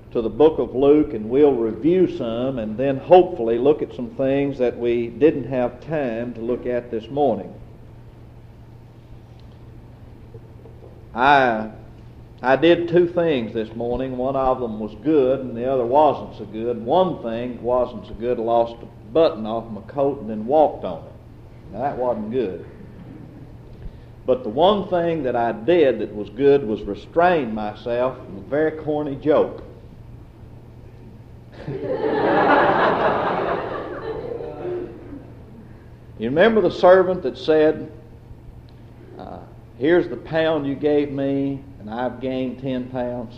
to the book of Luke, and we'll review some and then hopefully look at some things that we didn't have time to look at this morning. I did two things this morning. One of them was good and the other wasn't so good. One thing wasn't so good. I lost a button off my coat and then walked on it. Now that wasn't good. But the one thing that I did that was good was restrain myself from a very corny joke. You remember the servant that said, here's the pound you gave me, and I've gained 10 pounds?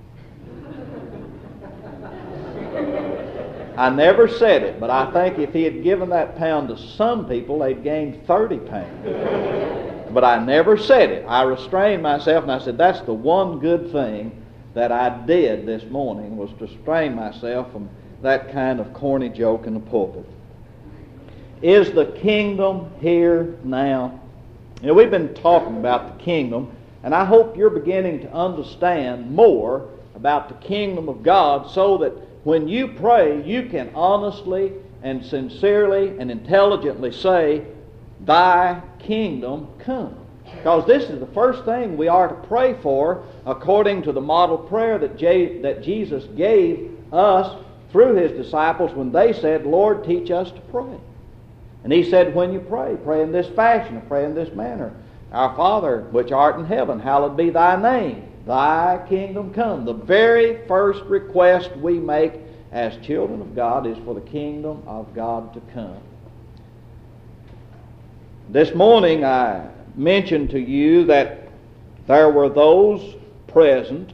I never said it, but I think if he had given that pound to some people, they'd gained 30 pounds. But I never said it. I restrained myself, and I said, that's the one good thing that I did this morning, was to restrain myself from that kind of corny joke in the pulpit. Is the kingdom here now? You know, we've been talking about the kingdom, and I hope you're beginning to understand more about the kingdom of God, so that when you pray, you can honestly and sincerely and intelligently say, Thy kingdom come. Because this is the first thing we are to pray for, according to the model prayer that Jesus gave us through His disciples when they said, Lord, teach us to pray. And He said, when you pray, pray in this fashion, pray in this manner. Our Father, which art in heaven, hallowed be Thy name. Thy kingdom come. The very first request we make as children of God is for the kingdom of God to come. This morning I mentioned to you that there were those present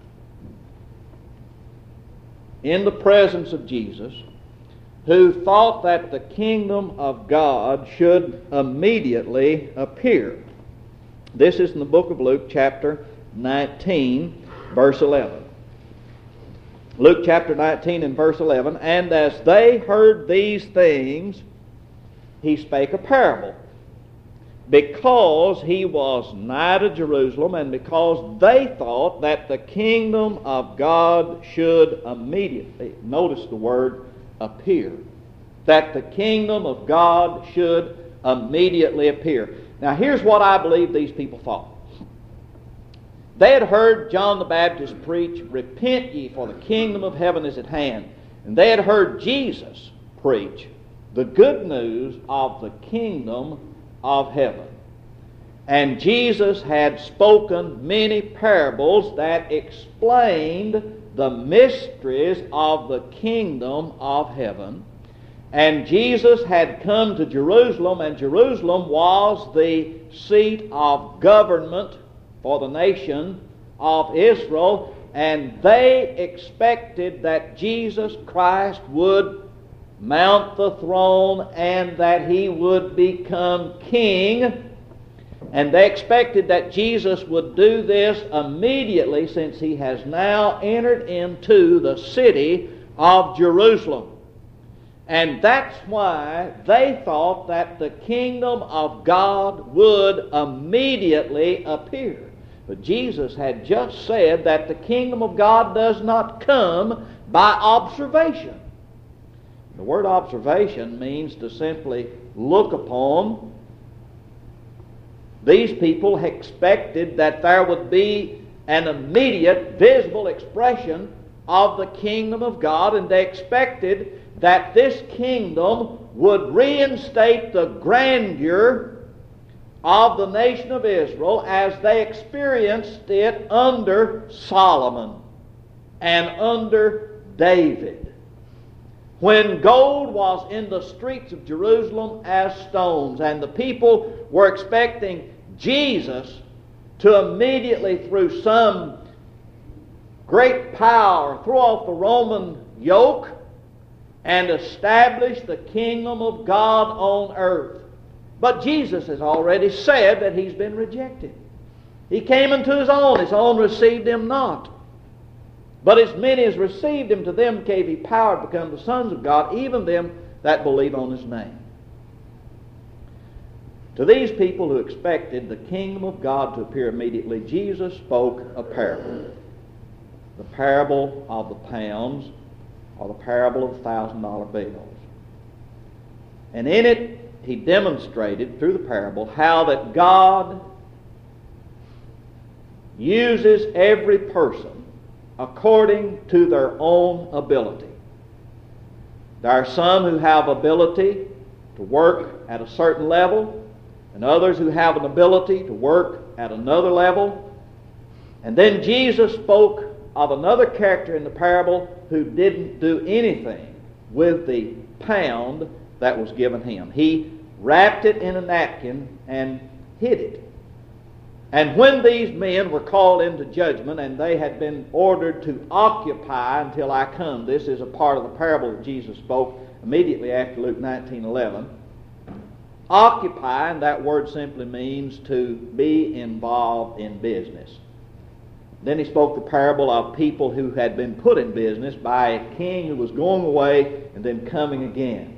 in the presence of Jesus who thought that the kingdom of God should immediately appear. This is in the book of Luke, chapter 19, verse 11. Luke chapter 19 and verse 11, and as they heard these things, He spake a parable, because He was nigh to Jerusalem, and because they thought that the kingdom of God should immediately, notice the word appear, that the kingdom of God should immediately appear. Now here's what I believe these people thought. They had heard John the Baptist preach, repent ye, for the kingdom of heaven is at hand. And they had heard Jesus preach the good news of the kingdom of heaven. And Jesus had spoken many parables that explained the mysteries of the kingdom of heaven. And Jesus had come to Jerusalem, and Jerusalem was the seat of government for the nation of Israel, and they expected that Jesus Christ would mount the throne and that He would become king. And they expected that Jesus would do this immediately, since He has now entered into the city of Jerusalem. And that's why they thought that the kingdom of God would immediately appear. But Jesus had just said that the kingdom of God does not come by observation. The word observation means to simply look upon. These people expected that there would be an immediate visible expression of the kingdom of God, and they expected that this kingdom would reinstate the grandeur of the nation of Israel as they experienced it under Solomon and under David, when gold was in the streets of Jerusalem as stones, and the people were expecting Jesus to immediately, through some great power, throw off the Roman yoke and establish the kingdom of God on earth. But Jesus has already said that He's been rejected. He came unto His own received Him not. But as many as received Him, to them gave He power to become the sons of God, even them that believe on His name. To these people who expected the kingdom of God to appear immediately, Jesus spoke a parable. the parable of the pounds, or the parable of the $1,000 bills. And in it, he demonstrated through the parable how that God uses every person according to their own ability. There are some who have ability to work at a certain level, and others who have an ability to work at another level. And then Jesus spoke of another character in the parable who didn't do anything with the pound that was given him. He wrapped it in a napkin and hid it. And when these men were called into judgment, and they had been ordered to occupy until I come, this is a part of the parable that Jesus spoke immediately after Luke 19:11. Occupy, and that word simply means to be involved in business. Then he spoke the parable of people who had been put in business by a king who was going away and then coming again.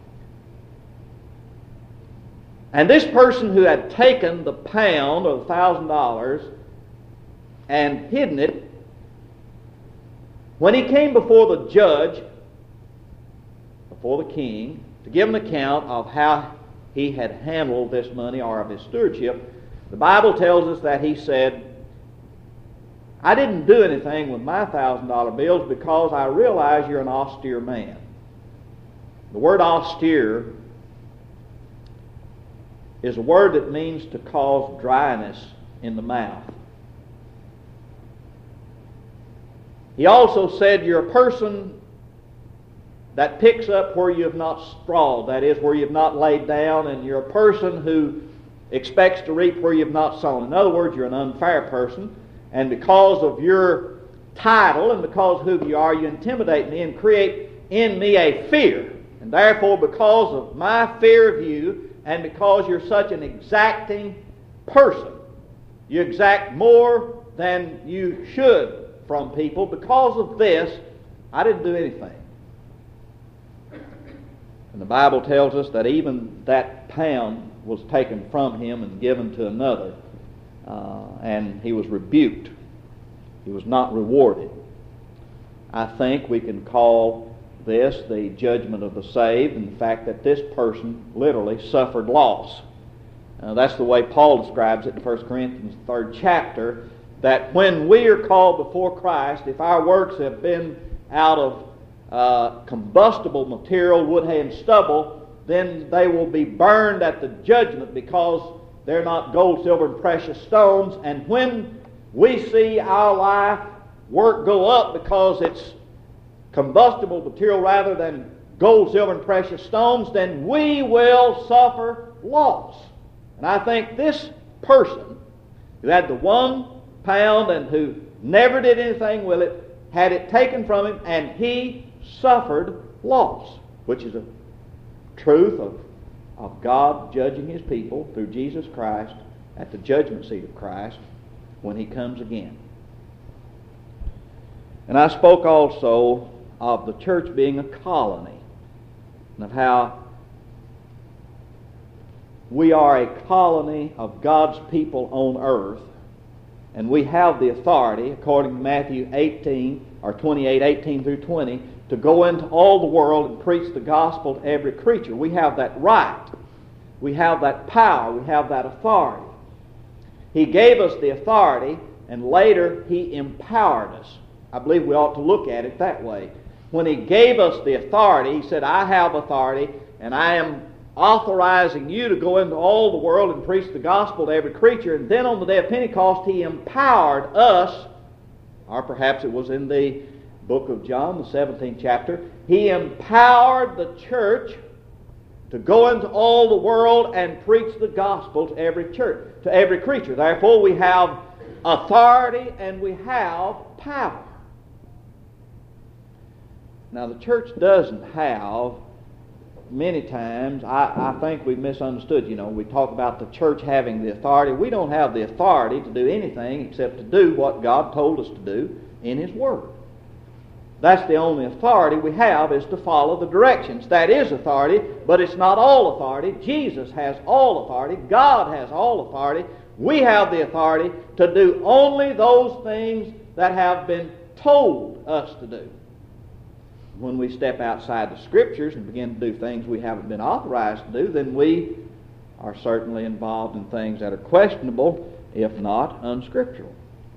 And this person who had taken the pound or the $1,000 and hidden it, when he came before the judge, before the king, to give an account of how he had handled this money or of his stewardship, the Bible tells us that he said, I didn't do anything with my $1,000 bills because I realize you're an austere man. The word austere is a word that means to cause dryness in the mouth. He also said you're a person that picks up where you have not strawed, that is, where you have not laid down, and you're a person who expects to reap where you have not sown. In other words, you're an unfair person, and because of your title and because of who you are, you intimidate me and create in me a fear. And therefore, because of my fear of you, and because you're such an exacting person, you exact more than you should from people. Because of this, I didn't do anything. And the Bible tells us that even that pound was taken from him and given to another, and he was rebuked. He was not rewarded. I think we can call this the judgment of the saved, and the fact that this person literally suffered loss. That's the way Paul describes it in 1 Corinthians 3rd chapter, that when we are called before Christ, if our works have been out of combustible material, wood, hay, and stubble, then they will be burned at the judgment because they're not gold, silver, and precious stones. And when we see our life work go up because it's combustible material rather than gold, silver, and precious stones, then we will suffer loss. And I think this person who had the £1 and who never did anything with it, had it taken from him, and he suffered loss, which is a truth of God judging his people through Jesus Christ at the judgment seat of Christ when he comes again. And I spoke also of the church being a colony, and of how we are a colony of God's people on earth, and we have the authority, according to Matthew 18, or 28, 18 through 20, to go into all the world and preach the gospel to every creature. We have that right. We have that power. We have that authority. He gave us the authority, and later He empowered us. I believe we ought to look at it that way. When He gave us the authority, He said, I have authority, and I am authorizing you to go into all the world and preach the gospel to every creature. And then on the day of Pentecost, He empowered us, or perhaps it was in the book of John, the 17th chapter, He empowered the church to go into all the world and preach the gospel to every church, to every creature. Therefore, we have authority and we have power. Now, the church doesn't have, many times, I think we've misunderstood. You know, we talk about the church having the authority. We don't have the authority to do anything except to do what God told us to do in His Word. That's the only authority we have, is to follow the directions. That is authority, but it's not all authority. Jesus has all authority. God has all authority. We have the authority to do only those things that have been told us to do. When we step outside the Scriptures and begin to do things we haven't been authorized to do, then we are certainly involved in things that are questionable, if not unscriptural.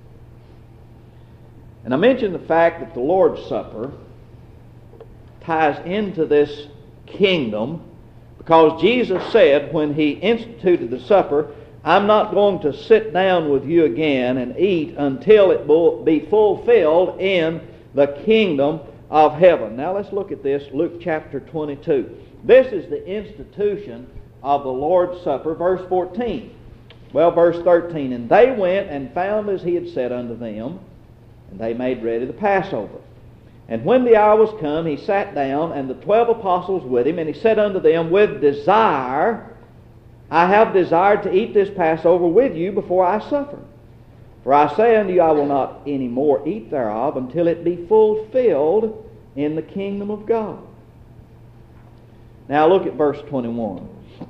And I mentioned the fact that the Lord's Supper ties into this kingdom because Jesus said when He instituted the supper, I'm not going to sit down with you again and eat until it be fulfilled in the kingdom of heaven. Now let's look at this, Luke chapter 22. This is the institution of the Lord's Supper, verse 14. Well, verse 13, and they went and found as He had said unto them, and they made ready the Passover. And when the hour was come, He sat down, and the 12 apostles with Him, and He said unto them, with desire, I have desired to eat this Passover with you before I suffer. For I say unto you, I will not any more eat thereof until it be fulfilled in the kingdom of God. Now look at verse 21.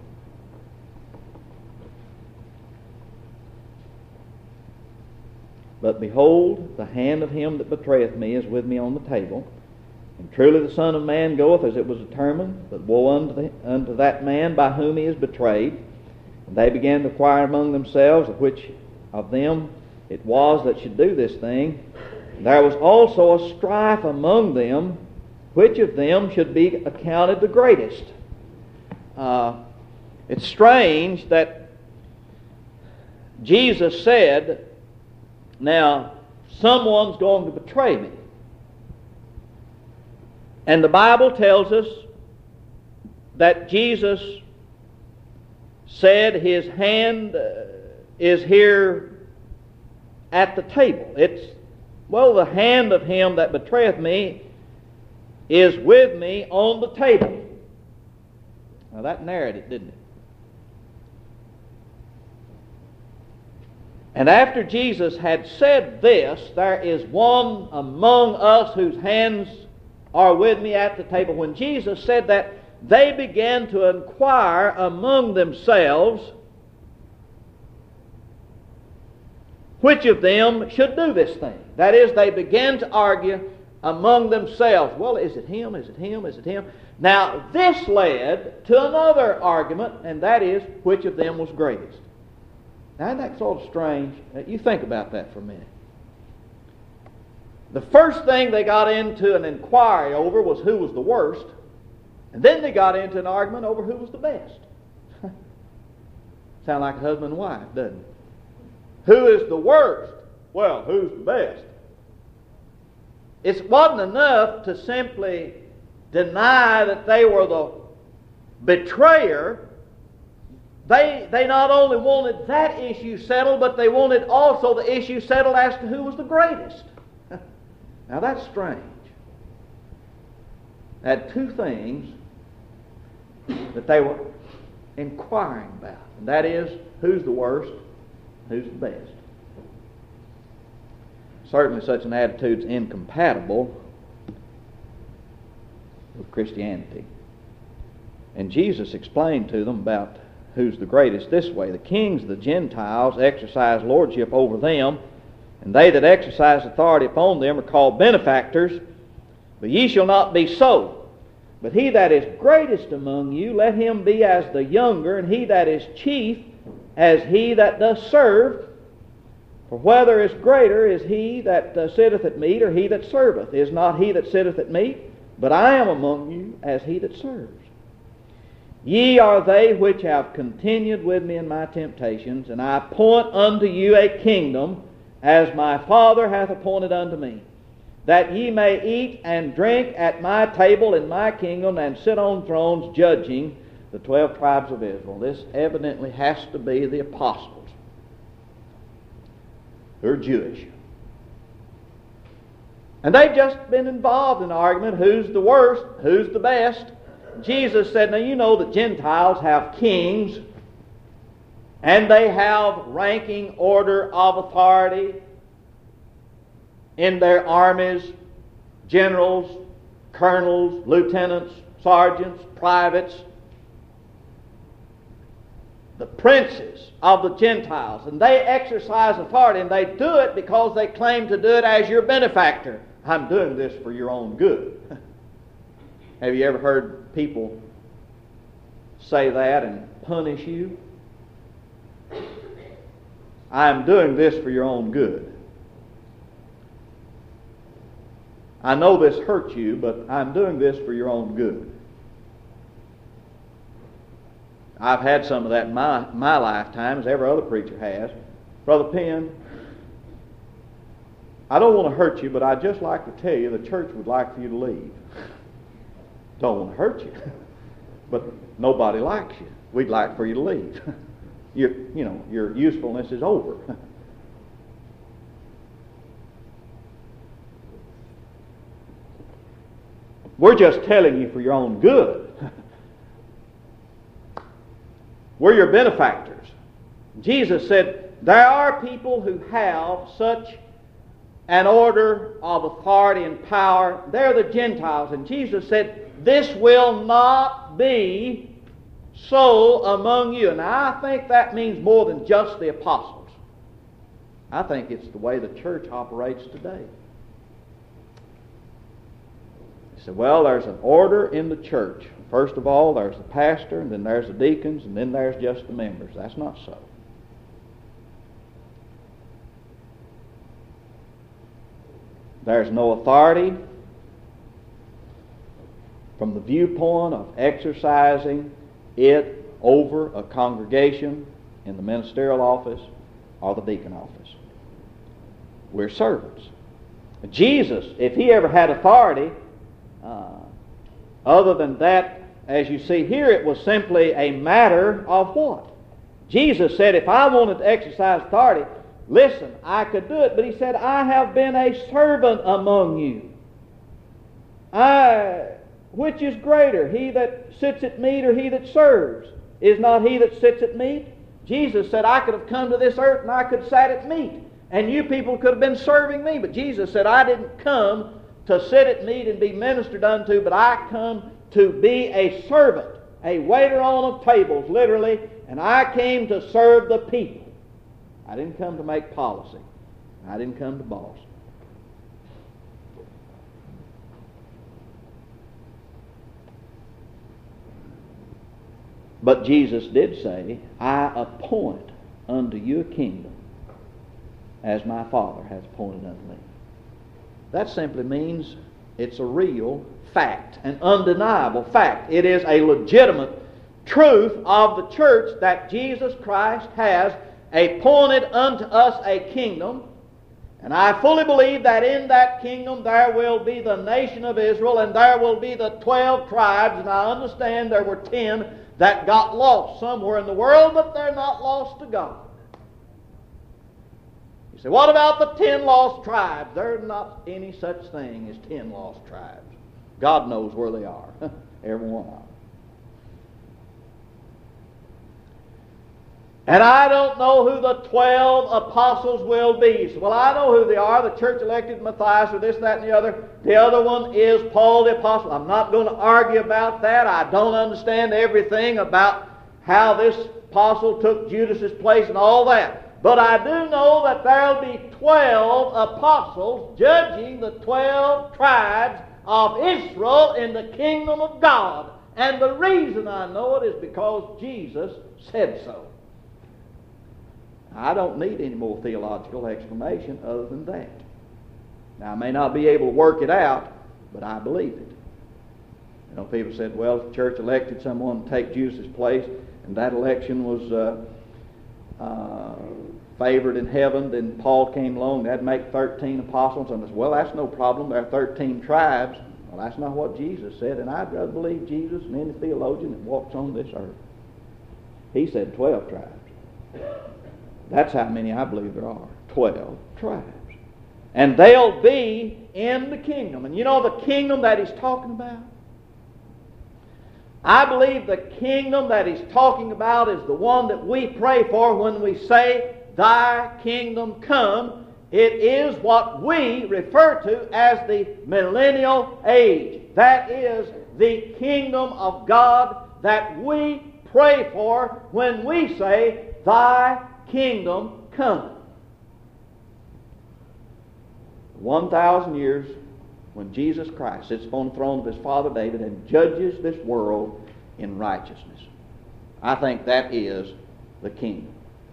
But behold, the hand of him that betrayeth me is with me on the table. And truly the Son of Man goeth as it was determined, but woe unto that man by whom he is betrayed. And they began to inquire among themselves of which of them it was that should do this thing. And there was also a strife among them, which of them should be accounted the greatest. It's strange that Jesus said, now, someone's going to betray me. And the Bible tells us that Jesus said His hand is here at the table. The hand of him that betrayeth me is with me on the table. Now that narrowed it, didn't it? And after Jesus had said this, there is one among us whose hands are with me at the table. When Jesus said that, they began to inquire among themselves which of them should do this thing. That is, they began to argue among themselves. Well, is it him? Is it him? Is it him? Now, this led to another argument, and that is, which of them was greatest. Now, isn't that sort of strange? You think about that for a minute. The first thing they got into an inquiry over was who was the worst, and then they got into an argument over who was the best. Sound like a husband and wife, doesn't it? Who is the worst? Well, who's the best? It wasn't enough to simply deny that they were the betrayer. They not only wanted that issue settled, but they wanted also the issue settled as to who was the greatest. Now that's strange. They had two things that they were inquiring about, and that is, who's the worst, who's the best. Certainly such an attitude is incompatible with Christianity. And Jesus explained to them about who's the greatest this way. The kings of the Gentiles exercise lordship over them, and they that exercise authority upon them are called benefactors. But ye shall not be so. But he that is greatest among you, let him be as the younger, and he that is chief as he that doth serve. For whether is greater is he that sitteth at meat, or he that serveth? Is not he that sitteth at meat? But I am among you as he that serves. Ye are they which have continued with me in my temptations, and I appoint unto you a kingdom, as my Father hath appointed unto me, that ye may eat and drink at my table in my kingdom, and sit on thrones judging the 12 tribes of Israel. This evidently has to be the apostles, who are Jewish. And they've just been involved in an argument, who's the worst, who's the best. Jesus said, now you know that Gentiles have kings, and they have ranking order of authority in their armies, generals, colonels, lieutenants, sergeants, privates. the princes of the Gentiles, and they exercise authority, and they do it because they claim to do it as your benefactor. I'm doing this for your own good. Have you ever heard people say that and punish you? I'm doing this for your own good. I know this hurts you, but I'm doing this for your own good. I've had some of that in my lifetime, as every other preacher has. Brother Penn, I don't want to hurt you, but I'd just like to tell you the church would like for you to leave. Don't want to hurt you, but nobody likes you. We'd like for you to leave. Your usefulness is over. We're just telling you for your own good. We're your benefactors. Jesus said, there are people who have such an order of authority and power. They're the Gentiles. And Jesus said, this will not be so among you. And I think that means more than just the apostles. I think it's the way the church operates today. He said, well, there's an order in the church. First of all, there's the pastor, and then there's the deacons, and then there's just the members. That's not so. There's no authority from the viewpoint of exercising it over a congregation in the ministerial office or the deacon office. We're servants. Jesus, if he ever had authority, other than that, as you see here, it was simply a matter of what? Jesus said, if I wanted to exercise authority, listen, I could do it. But he said, I have been a servant among you. Which is greater, he that sits at meat or he that serves? Is not he that sits at meat? Jesus said, I could have come to this earth and I could have sat at meat. And you people could have been serving me. But Jesus said, I didn't come to sit at meat and be ministered unto, but I come to be a servant, a waiter on of tables, literally, and I came to serve the people. I didn't come to make policy. I didn't come to boss. But Jesus did say, I appoint unto you a kingdom, as my Father has appointed unto me. That simply means it's a real fact, an undeniable fact. It is a legitimate truth of the church that Jesus Christ has appointed unto us a kingdom. And I fully believe that in that kingdom there will be the nation of Israel, and there will be the 12 tribes. And I understand there were 10 that got lost somewhere in the world, but they're not lost to God. You say, what about the 10 lost tribes? There's not any such thing as 10 lost tribes. God knows where they are, every one of them. And I don't know who the 12 apostles will be. So, well, I know who they are, the church elected Matthias, or this, that, and the other. The other one is Paul the apostle. I'm not going to argue about that. I don't understand everything about how this apostle took Judas's place and all that. But I do know that there will be 12 apostles judging the 12 tribes of Israel in the kingdom of God. And the reason I know it is because Jesus said so. I don't need any more theological explanation other than that. Now, I may not be able to work it out, but I believe it. You know, people said, well, the church elected someone to take Judas's place, and that election was favored in heaven. Then Paul came along, that'd make 13 apostles. And I said, well, that's no problem. There are 13 tribes. Well, that's not what Jesus said, and I'd rather believe Jesus than any theologian that walks on this earth. He said 12 tribes. That's how many I believe there are. 12 tribes. And they'll be in the kingdom. And you know the kingdom that he's talking about? I believe the kingdom that he's talking about is the one that we pray for when we say, Thy kingdom come. It is what we refer to as the millennial age. That is the kingdom of God that we pray for when we say, Thy kingdom come. 1,000 years when Jesus Christ sits upon the throne of his father David and judges this world in righteousness. I think that is the kingdom.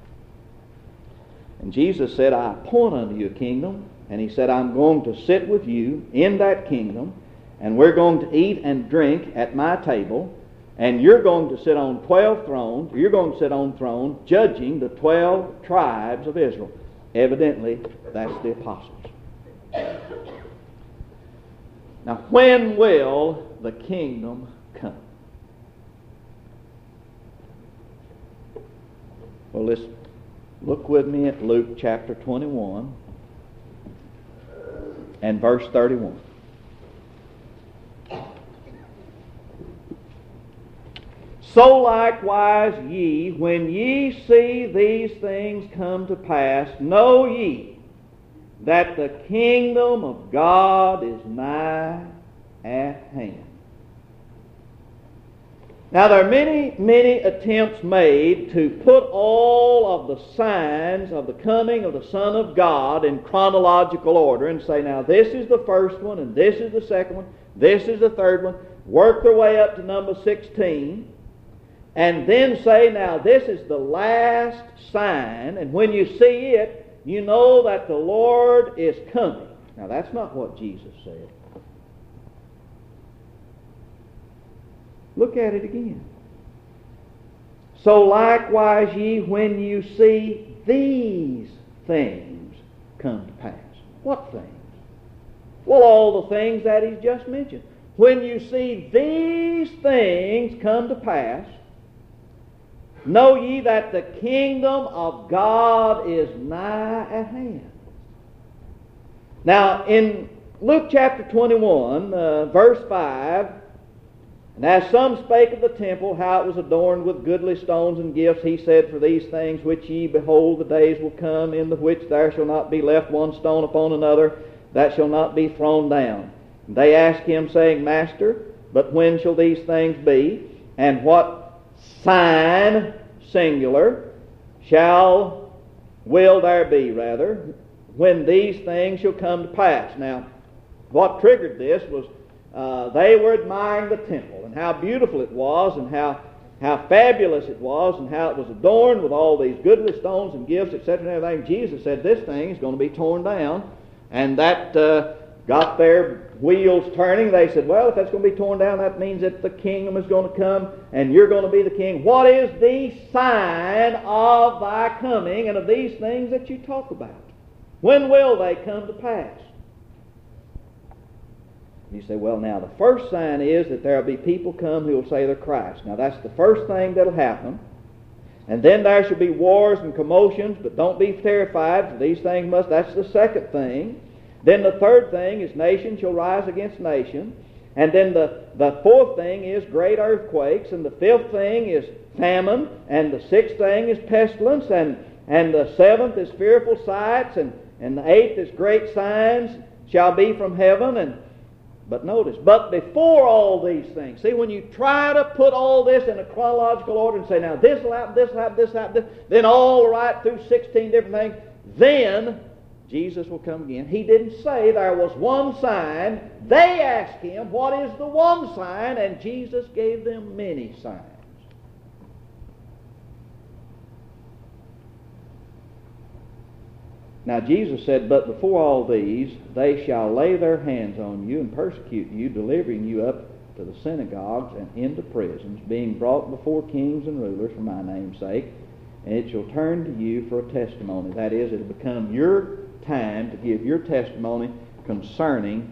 And Jesus said, I appoint unto you a kingdom. And he said, I'm going to sit with you in that kingdom, and we're going to eat and drink at my table, and you're going to sit on 12 thrones. You're going to sit on thrones judging the 12 tribes of Israel. Evidently, that's the apostles. Now, when will the kingdom come? Well, let's look with me at Luke chapter 21 and verse 31. So likewise ye, when ye see these things come to pass, know ye that the kingdom of God is nigh at hand. Now there are many attempts made to put all of the signs of the coming of the Son of God in chronological order and say, now this is the first one, and this is the second one, this is the third one, work their way up to number 16, and then say, now this is the last sign, and when you see it, you know that the Lord is coming. Now that's not what Jesus said. Look at it again. So likewise ye, when you see these things come to pass. What things? Well, all the things that he's just mentioned. When you see these things come to pass, know ye that the kingdom of God is nigh at hand. Now, in Luke chapter 21, verse 5, and as some spake of the temple, how it was adorned with goodly stones and gifts, he said, for these things which ye behold, the days will come, in the which there shall not be left one stone upon another, that shall not be thrown down. And they asked him, saying, Master, but when shall these things be? And what sign, singular, will there be, when these things shall come to pass? Now, what triggered this was they were admiring the temple and how beautiful it was and how fabulous it was and how it was adorned with all these goodly stones and gifts, etc. and everything. Jesus said this thing is going to be torn down, and that got their wheels turning. They said, well, if that's going to be torn down, that means that the kingdom is going to come and you're going to be the king. What is the sign of thy coming and of these things that you talk about? When will they come to pass? You say, well, now the first sign is that there will be people come who will say they're Christ. Now that's the first thing that will happen. And then there shall be wars and commotions, but don't be terrified, for these things must. That's the second thing. Then the third thing is nation shall rise against nation. And then the fourth thing is great earthquakes. And the fifth thing is famine. And the sixth thing is pestilence. And the seventh is fearful sights. And the eighth is great signs shall be from heaven. But notice, but before all these things, see, when you try to put all this in a chronological order and say, now this will happen, this will happen, this will happen, then all right through 16 different things, then Jesus will come again. He didn't say there was one sign. They asked him, what is the one sign? And Jesus gave them many signs. Now Jesus said, but before all these, they shall lay their hands on you and persecute you, delivering you up to the synagogues and into prisons, being brought before kings and rulers for my name's sake. And it shall turn to you for a testimony. That is, it will become your time to give your testimony concerning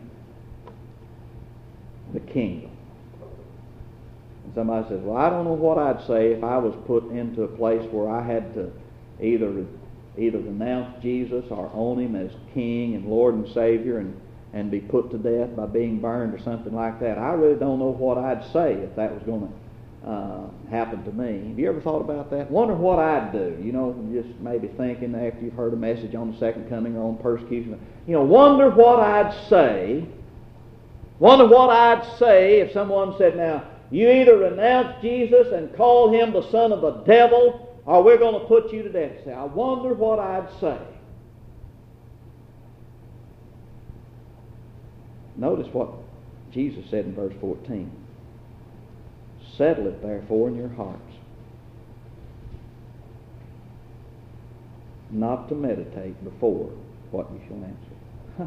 the kingdom. And somebody says, well, I don't know what I'd say if I was put into a place where I had to either renounce Jesus or own him as King and Lord and Savior and be put to death by being burned or something like that. I really don't know what I'd say if that was going to happen to me. Have you ever thought about that? Wonder what I'd do. You know, just maybe thinking after you've heard a message on the second coming or on persecution. You know, wonder what I'd say. Wonder what I'd say if someone said, now, You either renounce Jesus and call him the son of the devil, or we're going to put you to death. Say, I wonder what I'd say. Notice what Jesus said in verse 14. Settle it therefore in your hearts, not to meditate before what you shall answer. Huh.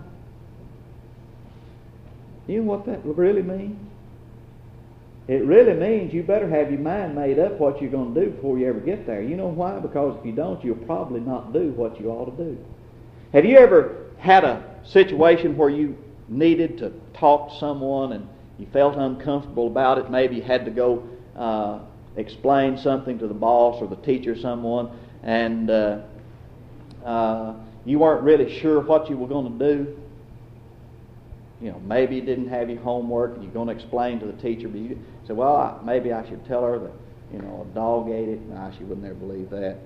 You know what that really means? It really means you better have your mind made up what you're going to do before you ever get there. You know why? Because if you don't, you'll probably not do what you ought to do. Have you ever had a situation where you needed to talk to someone and you felt uncomfortable about it? Maybe you had to go explain something to the boss or the teacher or someone, and you weren't really sure what you were going to do. You know, maybe you didn't have your homework and you're going to explain to the teacher, but you said, well, maybe I should tell her that, you know, a dog ate it. No, she would never believe that.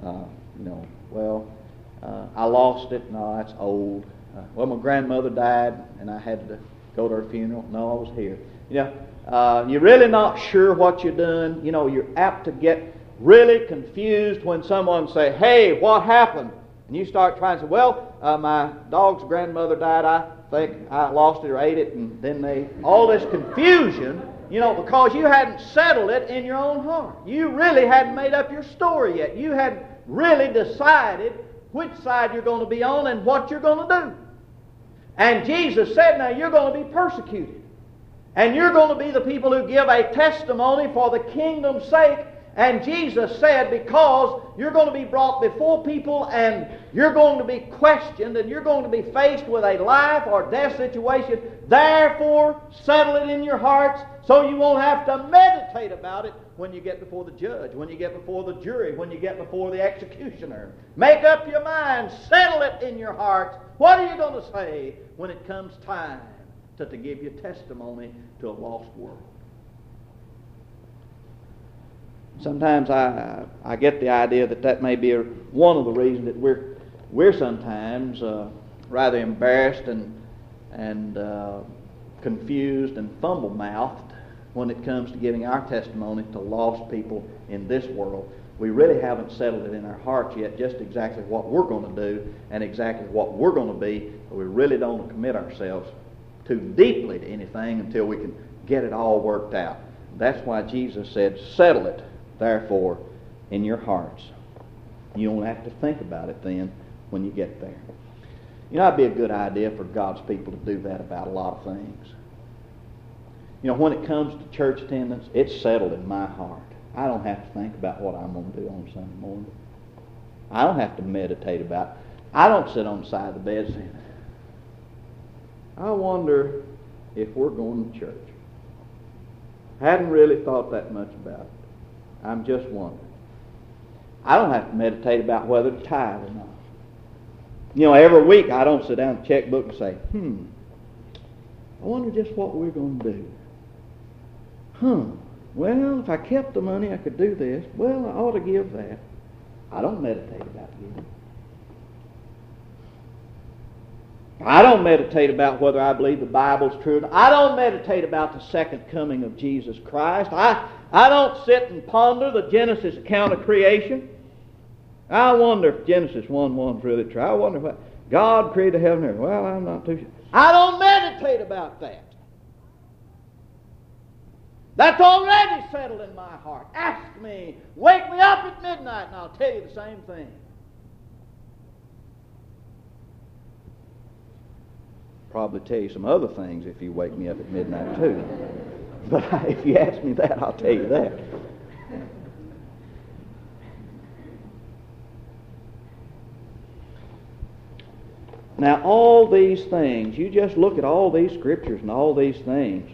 I lost it. No, that's old. Well, my grandmother died and I had to go to her funeral. No, I was here. You know, you're really not sure what you're doing. You know, you're apt to get really confused when someone say, hey, what happened? And you start trying to say, well, my dog's grandmother died. I think I lost it or ate it. And then all this confusion, you know, because you hadn't settled it in your own heart. You really hadn't made up your story yet. You hadn't really decided which side you're going to be on and what you're going to do. And Jesus said, now you're going to be persecuted. And you're going to be the people who give a testimony for the kingdom's sake. And Jesus said, because you're going to be brought before people and you're going to be questioned and you're going to be faced with a life or death situation, therefore settle it in your hearts so you won't have to meditate about it when you get before the judge, when you get before the jury, when you get before the executioner. Make up your mind, settle it in your hearts. What are you going to say when it comes time to give your testimony to a lost world? Sometimes I get the idea that may be one of the reasons that we're sometimes rather embarrassed and confused and fumble-mouthed when it comes to giving our testimony to lost people in this world. We really haven't settled it in our hearts yet just exactly what we're going to do and exactly what we're going to be. But we really don't commit ourselves too deeply to anything until we can get it all worked out. That's why Jesus said, settle it, therefore, in your hearts. You don't have to think about it then when you get there. You know, it'd be a good idea for God's people to do that about a lot of things. You know, when it comes to church attendance, it's settled in my heart. I don't have to think about what I'm going to do on Sunday morning. I don't have to meditate about it. I don't sit on the side of the bed saying, I wonder if we're going to church. I hadn't really thought that much about it. I'm just wondering. I don't have to meditate about whether to tithe or not. You know, every week I don't sit down at the checkbook and say, I wonder just what we're going to do. Well, if I kept the money, I could do this. Well, I ought to give that. I don't meditate about giving. I don't meditate about whether I believe the Bible's true. I don't meditate about the second coming of Jesus Christ. I don't sit and ponder the Genesis account of creation. I wonder if Genesis 1:1 is really true. I wonder what God created heaven and earth. Well, I'm not too sure. I don't meditate about that. That's already settled in my heart. Ask me, wake me up at midnight, and I'll tell you the same thing. Probably tell you some other things if you wake me up at midnight too. But if you ask me that, I'll tell you that. Now, all these things, you just look at all these scriptures and all these things.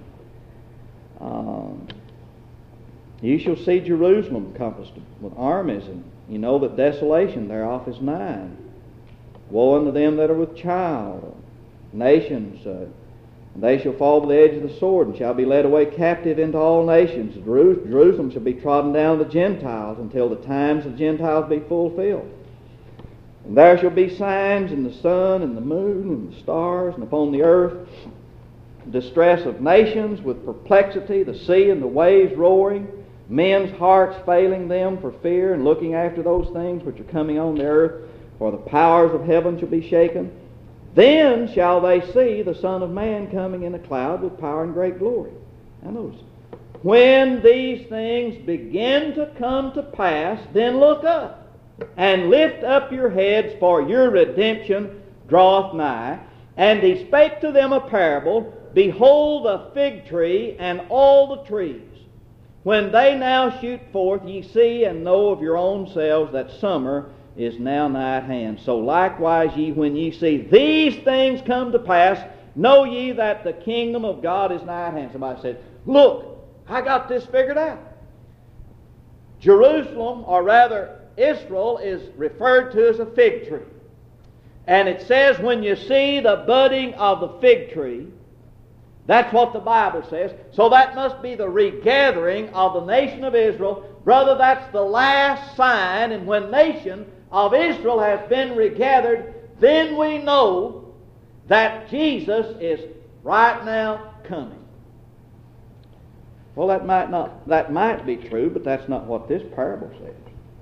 You shall see Jerusalem compassed with armies, and you know that desolation thereof is nigh. Woe unto them that are with child. Nations, they shall fall by the edge of the sword, and shall be led away captive into all nations. Jerusalem shall be trodden down of the Gentiles until the times of the Gentiles be fulfilled. And there shall be signs in the sun and the moon and the stars and upon the earth, distress of nations, with perplexity, the sea and the waves roaring, men's hearts failing them for fear and looking after those things which are coming on the earth, for the powers of heaven shall be shaken. Then shall they see the Son of Man coming in a cloud with power and great glory. Now notice, when these things begin to come to pass, then look up and lift up your heads, for your redemption draweth nigh. And he spake to them a parable. Behold the fig tree and all the trees. When they now shoot forth, ye see and know of your own selves that summer is now nigh at hand. So likewise ye, when ye see these things come to pass, know ye that the kingdom of God is nigh at hand. Somebody said, look, I got this figured out. Jerusalem, or rather Israel, is referred to as a fig tree. And it says when you see the budding of the fig tree, that's what the Bible says. So that must be the regathering of the nation of Israel. Brother, that's the last sign. And when nation of Israel has been regathered, then we know that Jesus is right now coming. Well, that might be true, but that's not what this parable says.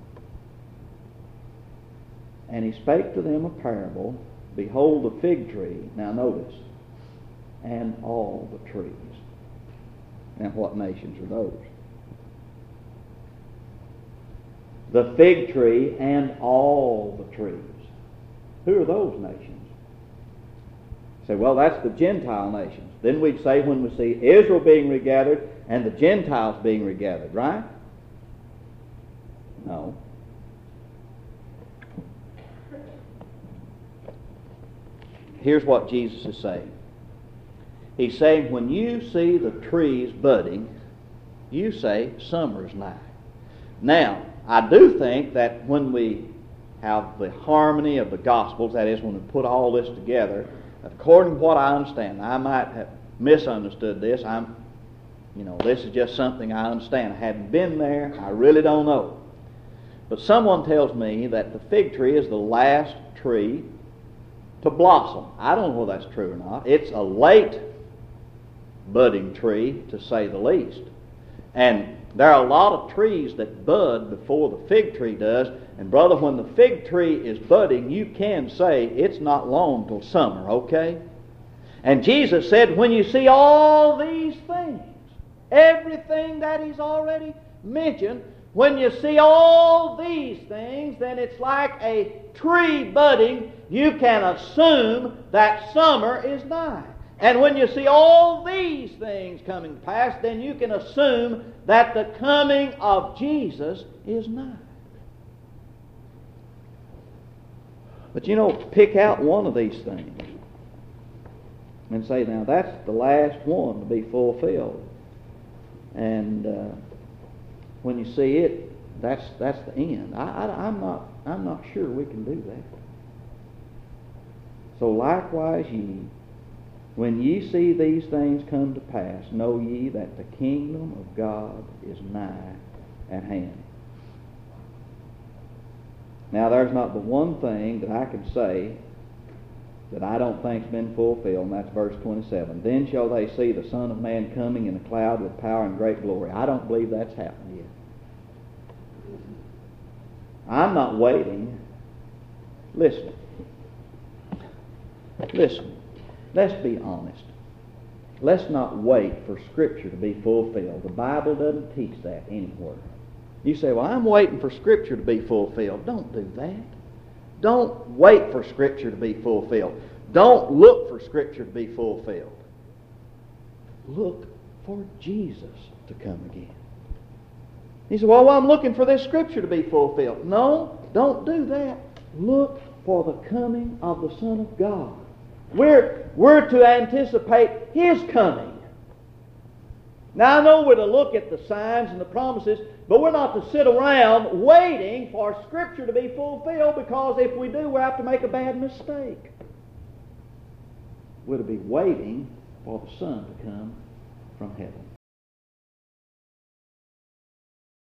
And he spake to them a parable. Behold the fig tree. Now notice, and all the trees. Now what nations are those? The fig tree and all the trees. Who are those nations? Say, well, that's the Gentile nations. Then we'd say when we see Israel being regathered and the Gentiles being regathered, right? No. Here's what Jesus is saying. He's saying when you see the trees budding, you say summer's nigh. Now, I do think that when we have the harmony of the Gospels, that is, when we put all this together, according to what I understand, I might have misunderstood this. This is just something I understand. I hadn't been there. I really don't know. But someone tells me that the fig tree is the last tree to blossom. I don't know whether that's true or not. It's a late budding tree, to say the least. And there are a lot of trees that bud before the fig tree does. And brother, when the fig tree is budding, you can say it's not long till summer, okay? And Jesus said, when you see all these things, everything that he's already mentioned, when you see all these things, then it's like a tree budding. You can assume that summer is nigh. And when you see all these things coming to pass, then you can assume that the coming of Jesus is nigh. But pick out one of these things and say, now that's the last one to be fulfilled. And when you see it, that's the end. I'm not sure we can do that. So likewise ye, when ye see these things come to pass, know ye that the kingdom of God is nigh at hand. Now there's not the one thing that I can say that I don't think's been fulfilled, and that's verse 27. Then shall they see the Son of Man coming in a cloud with power and great glory. I don't believe that's happened yet. I'm not waiting. Listen. Let's be honest. Let's not wait for Scripture to be fulfilled. The Bible doesn't teach that anywhere. You say, well, I'm waiting for Scripture to be fulfilled. Don't do that. Don't wait for Scripture to be fulfilled. Don't look for Scripture to be fulfilled. Look for Jesus to come again. He said, well, I'm looking for this Scripture to be fulfilled. No, don't do that. Look for the coming of the Son of God. We're to anticipate His coming. Now, I know we're to look at the signs and the promises, but we're not to sit around waiting for Scripture to be fulfilled, because if we do, we'll have to make a bad mistake. We're to be waiting for the Son to come from heaven.